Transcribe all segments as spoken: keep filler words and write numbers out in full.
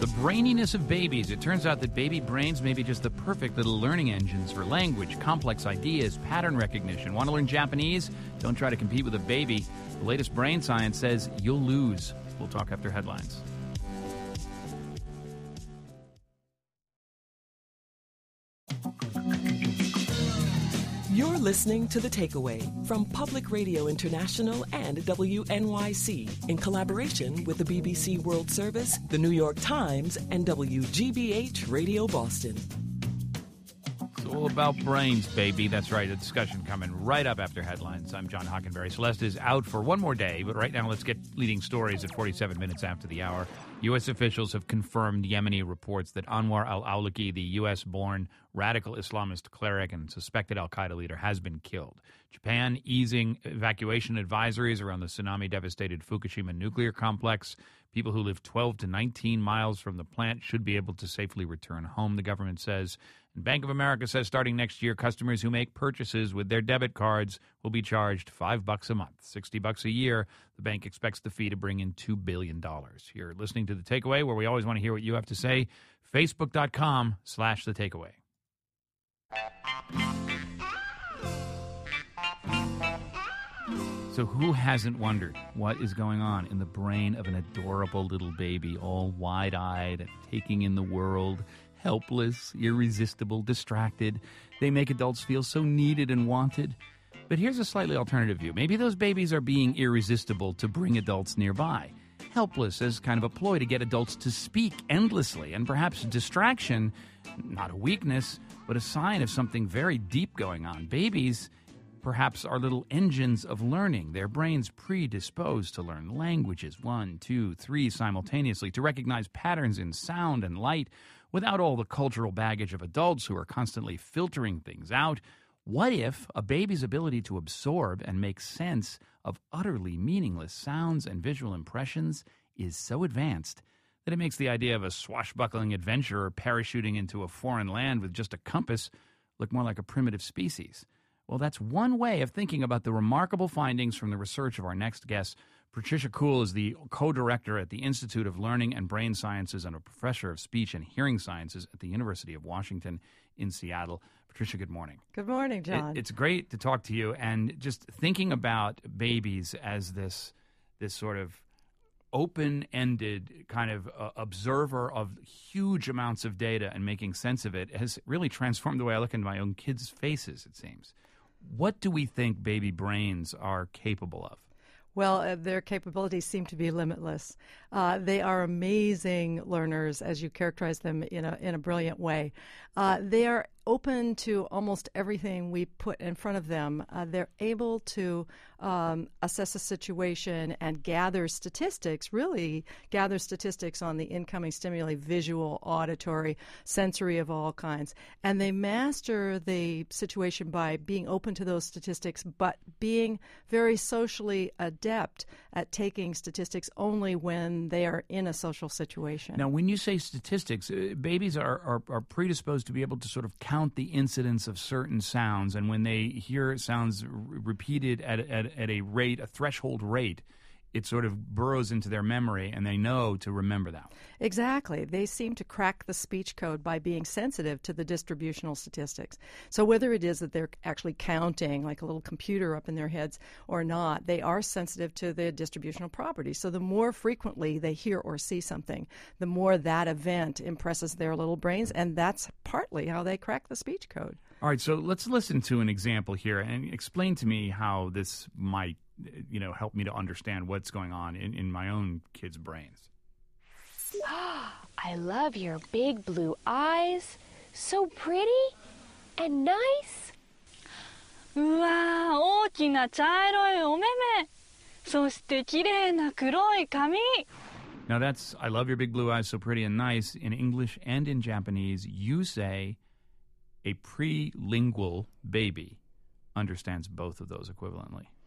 The braininess of babies. It turns out that baby brains may be just the perfect little learning engines for language, complex ideas, pattern recognition. Want to learn Japanese? Don't try to compete with a baby. The latest brain science says you'll lose. We'll talk after headlines. You're listening to The Takeaway from Public Radio International and W N Y C in collaboration with the B B C World Service, the New York Times, and W G B H Radio Boston. It's all about brains, baby. That's right. A discussion coming right up after headlines. I'm John Hockenberry. Celeste is out for one more day, but right now let's get leading stories at forty-seven minutes after the hour. U S officials have confirmed Yemeni reports that Anwar al-Awlaki, the U S-born radical Islamist cleric and suspected al-Qaeda leader, has been killed. Japan easing evacuation advisories around the tsunami-devastated Fukushima nuclear complex. People who live twelve to nineteen miles from the plant should be able to safely return home, the government says. And Bank of America says starting next year, customers who make purchases with their debit cards will be charged five bucks a month, sixty bucks a year. The bank expects the fee to bring in two billion dollars. You're listening to The Takeaway, where we always want to hear what you have to say. Facebook.com slash The Takeaway. So who hasn't wondered what is going on in the brain of an adorable little baby, all wide-eyed, taking in the world, helpless, irresistible, distracted? They make adults feel so needed and wanted. But here's a slightly alternative view. Maybe those babies are being irresistible to bring adults nearby. Helpless as kind of a ploy to get adults to speak endlessly, and perhaps distraction, not a weakness, but a sign of something very deep going on. Babies perhaps are little engines of learning, their brains predisposed to learn languages, one, two, three simultaneously, to recognize patterns in sound and light without all the cultural baggage of adults who are constantly filtering things out. What if a baby's ability to absorb and make sense of utterly meaningless sounds and visual impressions is so advanced that it makes the idea of a swashbuckling adventurer parachuting into a foreign land with just a compass look more like a primitive species? Well, that's one way of thinking about the remarkable findings from the research of our next guest. Patricia Kuhl is the co-director at the Institute of Learning and Brain Sciences and a professor of speech and hearing sciences at the University of Washington in Seattle. Patricia, good morning. Good morning, John. It, it's great to talk to you, and just thinking about babies as this this sort of open-ended kind of uh, observer of huge amounts of data and making sense of it has really transformed the way I look into my own kids' faces, it seems. What do we think baby brains are capable of? Well, uh, their capabilities seem to be limitless. Uh, they are amazing learners, as you characterize them in a in a brilliant way. Uh, they are open to almost everything we put in front of them. Uh, they're able to um, assess a situation and gather statistics, really gather statistics on the incoming stimuli, visual, auditory, sensory of all kinds. And they master the situation by being open to those statistics, but being very socially adept at taking statistics only when they are in a social situation. Now, when you say statistics, uh, babies are, are, are predisposed to be able to sort of count the incidence of certain sounds, and when they hear sounds r- repeated at, at, at a rate, a threshold rate, it sort of burrows into their memory, and they know to remember that. Exactly. They seem to crack the speech code by being sensitive to the distributional statistics. So whether it is that they're actually counting, like a little computer up in their heads, or not, they are sensitive to the distributional properties. So the more frequently they hear or see something, the more that event impresses their little brains, and that's partly how they crack the speech code. All right, so let's listen to an example here and explain to me how this might you know, help me to understand what's going on in, in my own kids' brains. I love your big blue eyes. So pretty and nice. うわー、大きな茶色いお目目。そして綺麗な黒い髪。 Now that's, I love your big blue eyes, so pretty and nice. In English and in Japanese, you say a prelingual baby understands both of those equivalently.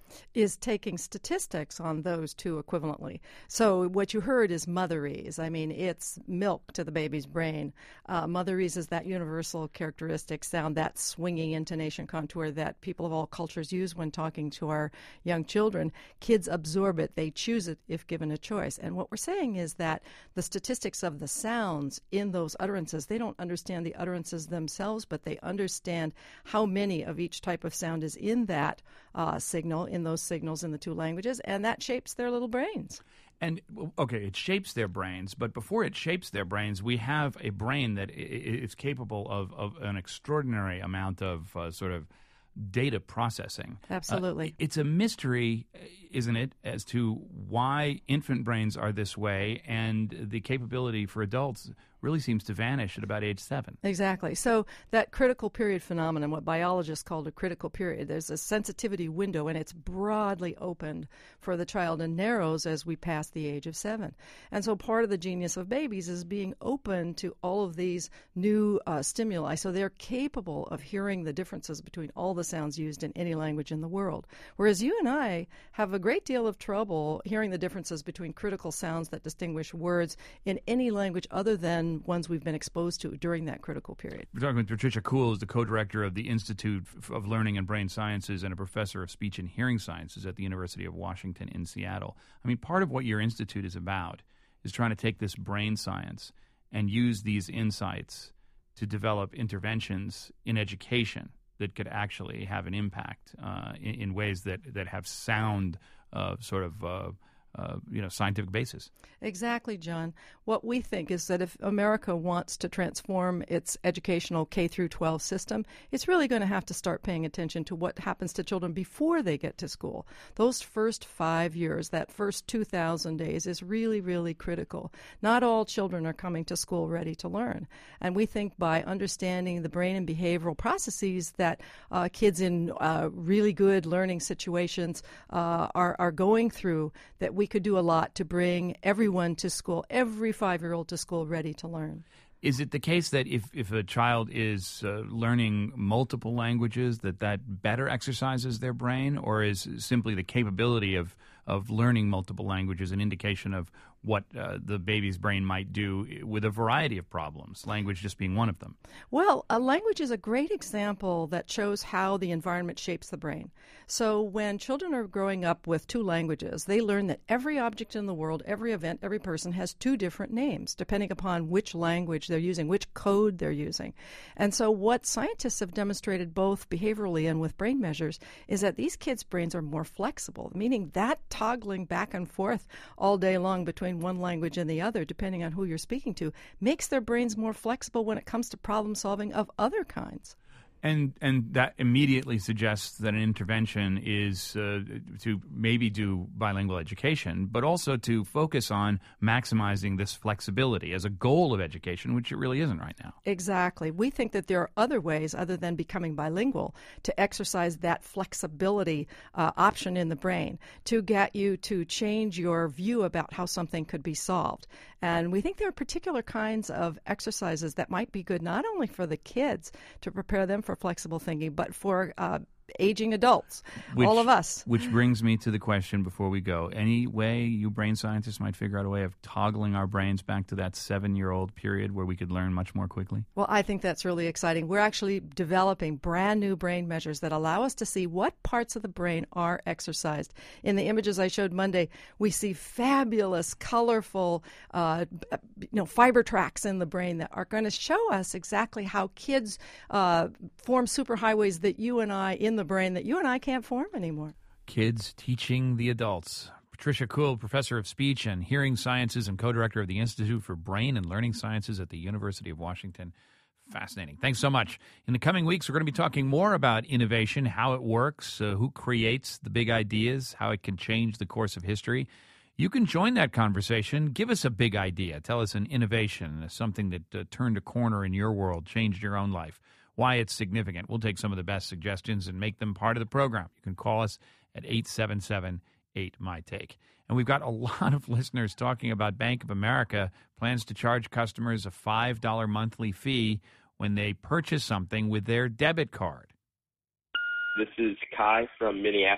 is taking statistics on those two equivalently. So what you heard is motherese. I mean, it's milk to the baby's brain. Uh, motherese is that universal characteristic sound, that swinging intonation contour that people of all cultures use when talking to our young children. Kids absorb it. They choose it if given a choice. And what we're saying is that the statistics of the sounds in those utterances, they don't understand the utterances themselves, but they understand how many of each type of sound is in that uh, signal, in those signals in the two languages, and that shapes their little brains. And, okay, it shapes their brains, but before it shapes their brains, we have a brain that is capable of, of an extraordinary amount of uh, sort of data processing. Absolutely. Uh, it's a mystery, isn't it, as to why infant brains are this way, and the capability for adults really seems to vanish at about age seven. Exactly. So that critical period phenomenon, what biologists call a critical period, there's a sensitivity window, and it's broadly opened for the child and narrows as we pass the age of seven. And so part of the genius of babies is being open to all of these new uh, stimuli, so they're capable of hearing the differences between all the sounds used in any language in the world. Whereas you and I have a great deal of trouble hearing the differences between critical sounds that distinguish words in any language other than ones we've been exposed to during that critical period. We're talking with Patricia Kuhl, who's the co-director of the Institute of Learning and Brain Sciences and a professor of speech and hearing sciences at the University of Washington in Seattle. I mean, part of what your institute is about is trying to take this brain science and use these insights to develop interventions in education that could actually have an impact uh, in, in ways that, that have sound uh, sort of uh, Uh, you know, scientific basis. Exactly, John. What we think is that if America wants to transform its educational K through twelve system, it's really going to have to start paying attention to what happens to children before they get to school. Those first five years, that first two thousand days is really, really critical. Not all children are coming to school ready to learn. And we think by understanding the brain and behavioral processes that uh, kids in uh, really good learning situations uh, are, are going through, that we We could do a lot to bring everyone to school, every five-year-old to school ready to learn. Is it the case that if, if a child is uh, learning multiple languages, that that better exercises their brain, or is simply the capability of, of learning multiple languages an indication of what uh, the baby's brain might do with a variety of problems, language just being one of them? Well, a language is a great example that shows how the environment shapes the brain. So when children are growing up with two languages, they learn that every object in the world, every event, every person has two different names, depending upon which language they're using, which code they're using. And so what scientists have demonstrated both behaviorally and with brain measures is that these kids' brains are more flexible, meaning that toggling back and forth all day long between one language and the other, depending on who you're speaking to, makes their brains more flexible when it comes to problem solving of other kinds. And and that immediately suggests that an intervention is uh, to maybe do bilingual education, but also to focus on maximizing this flexibility as a goal of education, which it really isn't right now. Exactly. We think that there are other ways other than becoming bilingual to exercise that flexibility uh, option in the brain to get you to change your view about how something could be solved. And we think there are particular kinds of exercises that might be good not only for the kids to prepare them for flexible thinking, but for uh, aging adults, which, all of us. Which brings me to the question before we go. Any way you brain scientists might figure out a way of toggling our brains back to that seven-year-old period where we could learn much more quickly? Well, I think that's really exciting. We're actually developing brand new brain measures that allow us to see what parts of the brain are exercised. In the images I showed Monday, we see fabulous, colorful, uh, you know, fiber tracks in the brain that are going to show us exactly how kids uh, form superhighways that you and I in the brain that you and I can't form anymore. Kids teaching the adults. Patricia Kuhl, professor of speech and hearing sciences and co-director of the Institute for Brain and Learning Sciences at the University of Washington. Fascinating. Thanks so much. In the coming weeks, we're going to be talking more about innovation, how it works, uh, who creates the big ideas, how it can change the course of history. You can join that conversation. Give us a big idea. Tell us an innovation, something that uh, turned a corner in your world, changed your own life, why it's significant. We'll take some of the best suggestions and make them part of the program. You can call us at eight seven seven, eight, M Y, TAKE. And we've got a lot of listeners talking about Bank of America plans to charge customers a five dollars monthly fee when they purchase something with their debit card. This is Kai from Minneapolis.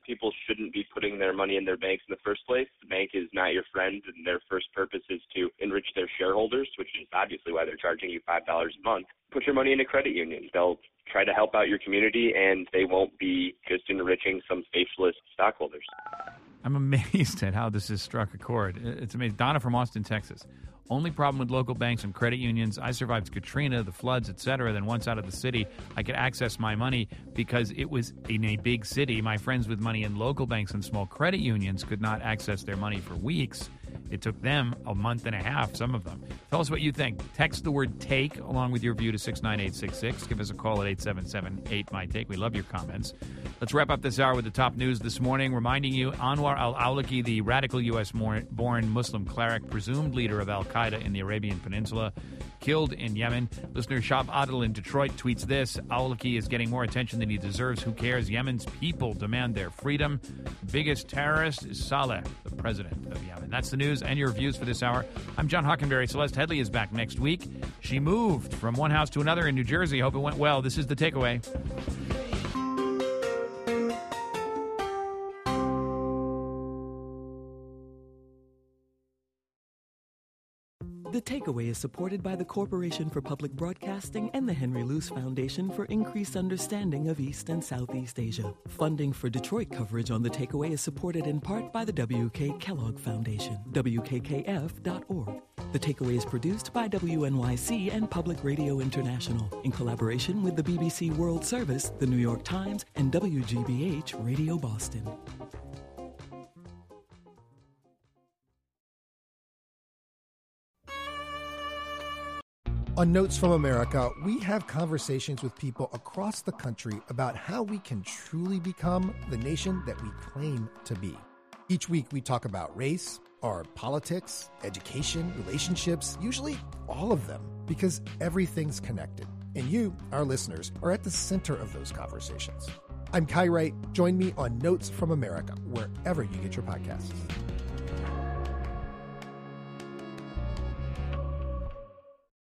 people shouldn't be putting their money in their banks in the first place. The bank is not your friend, and their first purpose is to enrich their shareholders, which is obviously why they're charging you five dollars a month. Put your money in a credit union. They'll try to help out your community, and they won't be just enriching some faceless stockholders. I'm amazed at how this has struck a chord. It's amazing. Donna from Austin, Texas. Only problem with local banks and credit unions, I survived Katrina, the floods, et cetera. Then once out of the city, I could access my money because it was in a big city. My friends with money in local banks and small credit unions could not access their money for weeks. It took them a month and a half, some of them. Tell us what you think. Text the word TAKE along with your view to six nine eight six six. Give us a call at eight seven seven eight M Y T A K E. We love your comments. Let's wrap up this hour with the top news this morning, reminding you Anwar al-Awlaki, the radical U S-born Muslim cleric, presumed leader of al-Qaeda in the Arabian Peninsula, killed in Yemen. Listener Shab Adil in Detroit tweets this: Awlaki is getting more attention than he deserves. Who cares? Yemen's people demand their freedom. Biggest terrorist is Saleh, the president of Yemen. That's the news and your views for this hour. I'm John Hockenberry. Celeste Headley is back next week. She moved from one house to another in New Jersey. Hope it went well. This is The Takeaway. The Takeaway is supported by the Corporation for Public Broadcasting and the Henry Luce Foundation for Increased Understanding of East and Southeast Asia. Funding for Detroit coverage on The Takeaway is supported in part by the W K Kellogg Foundation, W K K F dot org. The Takeaway is produced by W N Y C and Public Radio International in collaboration with the B B C World Service, the New York Times, and W G B H Radio Boston. On Notes from America, we have conversations with people across the country about how we can truly become the nation that we claim to be. Each week we talk about race, our politics, education, relationships, usually all of them, because everything's connected. And you, our listeners, are at the center of those conversations. I'm Kai Wright. Join me on Notes from America, wherever you get your podcasts.